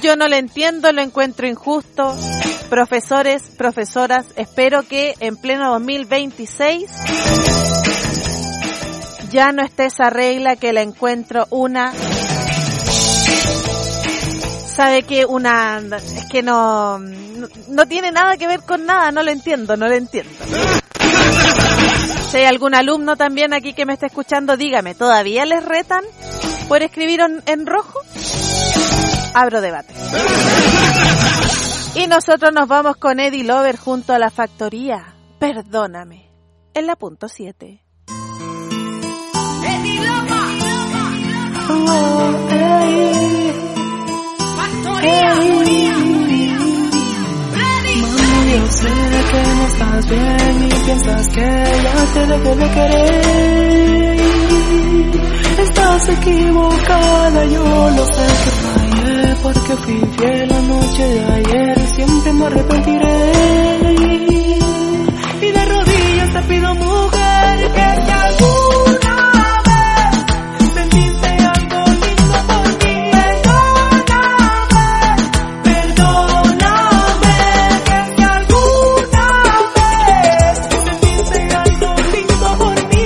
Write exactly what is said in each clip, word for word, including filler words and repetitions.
yo no lo entiendo, lo encuentro injusto. Profesores, profesoras, espero que en pleno dos mil veintiséis ya no esté esa regla, que la encuentro una... Sabe que una... es que no, no... no tiene nada que ver con nada, no lo entiendo, no lo entiendo. Si hay algún alumno también aquí que me está escuchando, dígame, ¿todavía les retan por escribir en, en rojo? Abro debate. Y nosotros nos vamos con Eddie Lover junto a La Factoría. Perdóname. En la punto siete. Eddie Lover. Oh, hey. Factoría. Hey. Mami, yo sé que no estás bien y piensas que ya te dejé de querer. Estás equivocada, yo lo sé que fallé, porque fui fiel la noche de ayer y siempre me arrepentiré. Y de rodillas te pido, mujer, que te alguna vez sentiste algo lindo por mí. Perdóname, perdóname, que te alguna vez sentiste algo lindo por mí.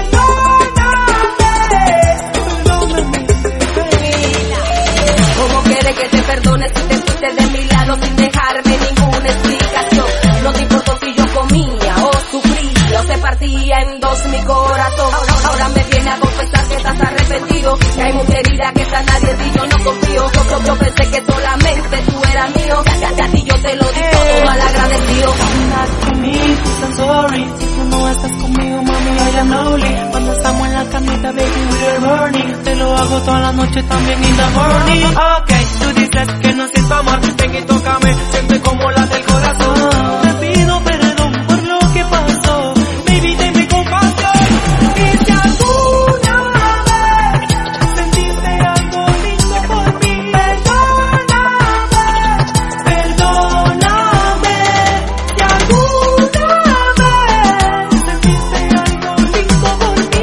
¿Cómo quieres que te perdone si te fuiste de mi lado sin dejarme ninguna explicación? No te importó si yo comía o sufría o se partía en dos mi corazón. Ahora, ahora me viene a confesar que estás arrepentido, que hay mucha herida que está nadie y yo no confío. Yo, yo, yo pensé que solamente tú eras mío, ya, ya, ya, y yo te lo digo todo mal agradecido. Not to me, I'm sorry. Si tú no estás conmigo, mami, I am lonely. Cuando estamos en la camita, baby, we're burning. Te lo hago toda la noche también in the morning. Ok, tú dices que no siento amor. Ven y tócame, siente como la del corazón. Te pido perdón por lo que pasó. Baby, denme compasión. Y si alguna vez sentiste algo lindo por mí, perdóname, perdóname. Si alguna vez sentiste algo lindo por mí,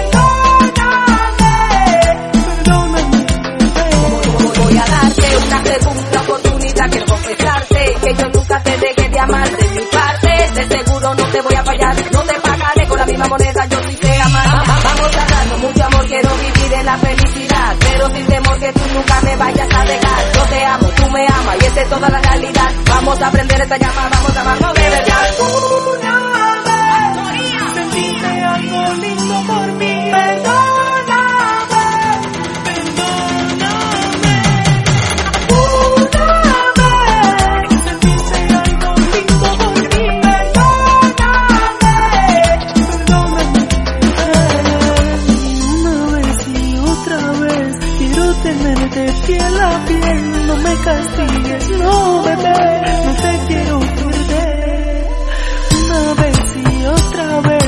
perdóname, perdóname. Voy a darte una segunda oportunidad, quiero confesarte que yo nunca te dejé de amar de mi parte. De seguro no te voy a fallar, no te pagaré con la misma moneda, yo sí te amaré. Vamos a darnos mucho amor, quiero vivir en la felicidad, pero sin temor que tú nunca me vayas a dejar. Yo te amo, tú me amas y esta es toda la realidad. Vamos a aprender esta llama, vamos a amarnos de verdad. Alguna vez sentiste algo lindo por mí, perdóname, perdóname. Una vez sentiste algo lindo por mí, perdóname, perdóname. Una vez y otra vez quiero tenerte piel a piel. No me castigues, no, bebé, no te quiero perder. Una vez y otra vez